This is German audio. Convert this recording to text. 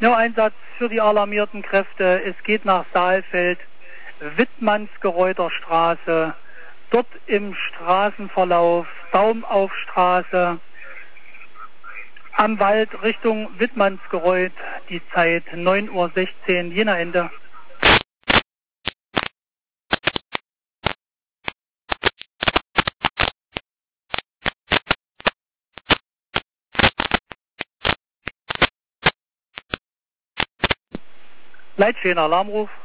Ja, Einsatz für die alarmierten Kräfte. Es geht nach Saalfeld, Wittmannsgereuter Straße. Dort im Straßenverlauf Baumaufstraße. Am Wald Richtung Wittmannsgereuth. Die Zeit 9:16 Uhr. Jena Ende. Leitstehender Alarmruf.